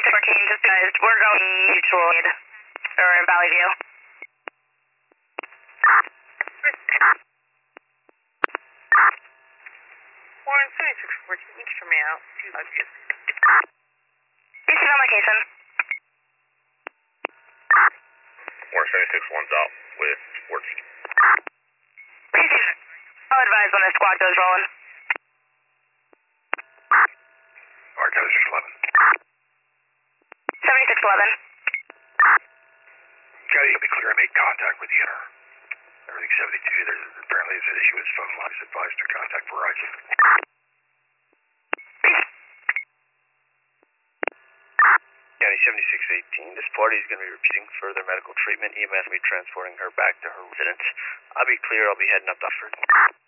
14, just guys, we're going mutual aid. Or in Valley View. Warren 7614, each from me out. 2 5 view. Receive on location. Warren 76-1's out with works. Receive. I'll advise when the squad goes rolling. Alright, 7611. 7611. Scotty, you'll be clear. I made contact with the inner. Everything 72. There's apparently it's an issue with his phone line. He's advised to contact Verizon. County 7618. This party is going to be receiving further medical treatment. EMS will be transporting her back to her residence. I'll be clear. I'll be heading up to Oxford.